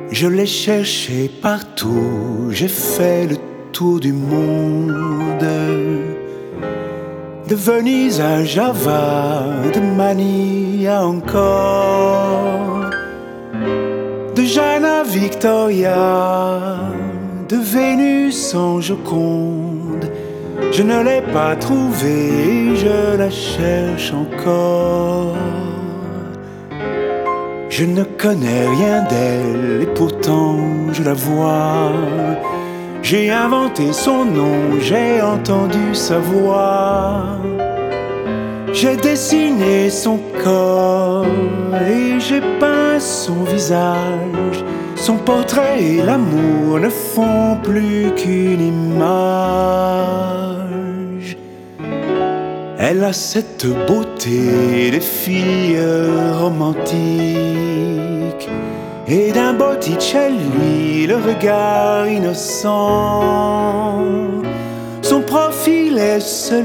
Je l'ai cherché partout, j'ai fait le tour du monde. De Venise à Java, de Manille à encore, de Jeanne à Victoria, de Vénus en Joconde. Je ne l'ai pas trouvée, je la cherche encore. Je ne connais rien d'elle et pourtant je la vois. J'ai inventé son nom, j'ai entendu sa voix. J'ai dessiné son corps et j'ai peint son visage. Son portrait et l'amour ne font plus qu'une image. Elle a cette beauté des filles romantiques et d'un Botticelli le regard innocent. Son profil est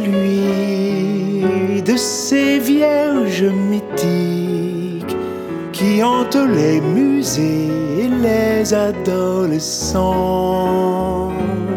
celui de ces vierges mythiques qui hantent les musées et les adolescents.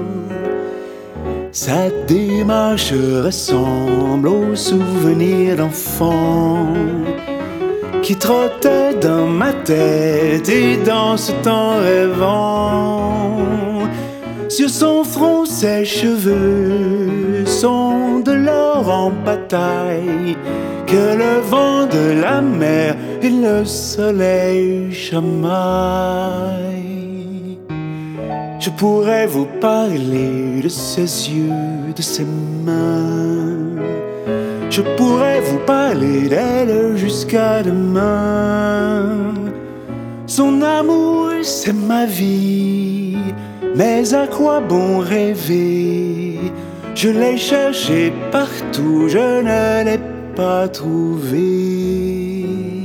Sa démarche ressemble aux souvenirs d'enfants qui trottait dans ma tête et dansent en rêvant. Sur son front, ses cheveux sont de l'or en bataille que le vent de la mer et le soleil chamaillent. Je pourrais vous parler de ses yeux, de ses mains. Je pourrais vous parler d'elle jusqu'à demain. Son amour, c'est ma vie, mais à quoi bon rêver? Je l'ai cherché partout, je ne l'ai pas trouvée.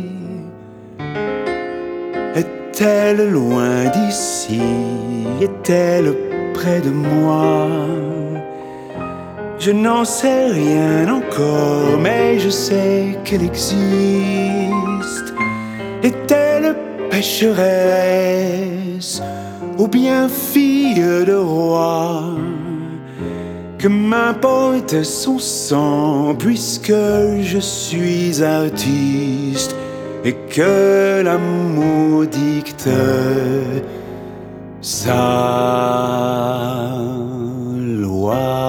Est-elle loin d'ici? Est-elle près de moi? Je n'en sais rien encore, mais je sais qu'elle existe. Est-elle pécheresse ou bien fille de roi? Que m'importe son sang, puisque je suis artiste et que l'amour dicte sa loi.